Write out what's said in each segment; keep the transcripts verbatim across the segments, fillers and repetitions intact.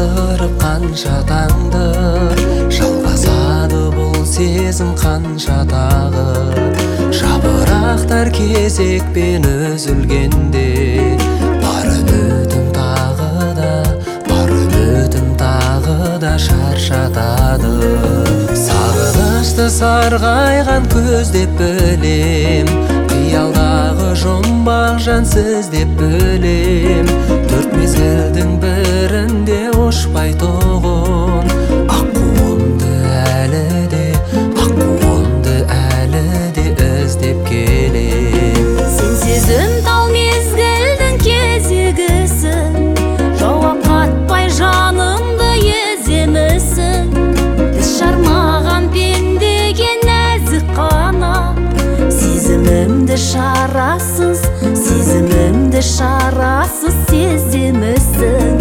Ақтырып қанша таңды, жалғасады бұл сезім қанша тағы. Жапырақтар кезекпен үзілгенде, бар үмітім тағы да, бар үмітім тағы да шаршатады. Сағынышты сарғайған көз деп білем, қиялдағы жұмбақ жан сіз деп білем. Төрт мезгілдің бірінде ұшпай тұғын, аққуымды әлі де, аққуымды әлі де іздеп келем. Сен сезім тал мезгілдің кезегісің, жауап қатпай жанымды еземісің. Тіс жармаған пендеге нәзік қана, сезімімді шарасыз, сезімімді шарасыз сеземісің.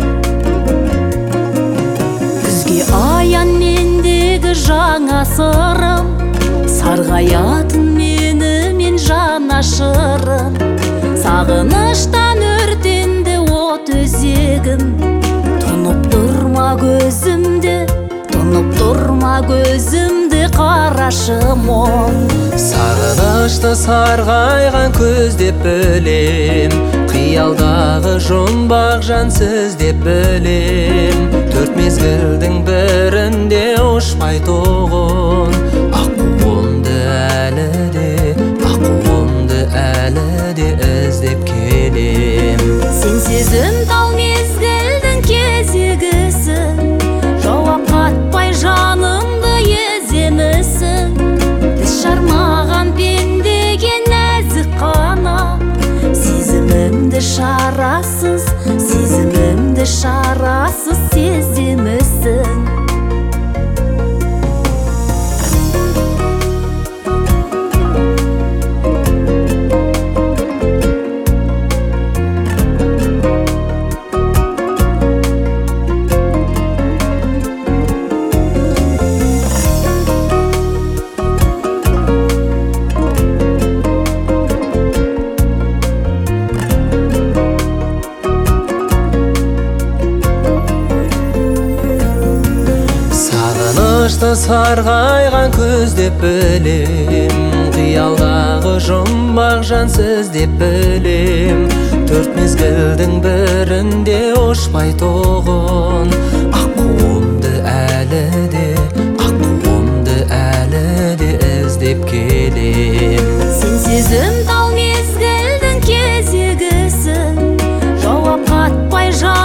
Күзге аян мендегі жаңа сырым, сарғаятын мені мен жанашырым. Сағыныштан өртенді от өзегім, тұнып тұрма көзімді, тұнып тұрма көзімді қарашы мұң. Сағынышты сарғайған көз деп білем, қиялдағы жұмбақ жан сіз деп білем. Төрт мезгілдің бірінде ұшпай тұғын, аққуымды әлі де, аққуымды әлі де іздеп келем. Сен сезім тал мезгілдің кезегісің, жауап қатпай жанымды еземісің. Тіс жармаған пендеге нәзік қана, сезімімді шарасыз, сезімімді шарасыз сеземісің. Сағынышты сарғайған көз деп білем, қиялдағы жұмбақ жан сіз деп білем. Төрт мезгілдің бірінде ұшпай тұғын, аққуымды әлі де, аққуымды әлі де іздеп келем. Сен сезім тал мезгілдің кезегісің, жауап қатпай жан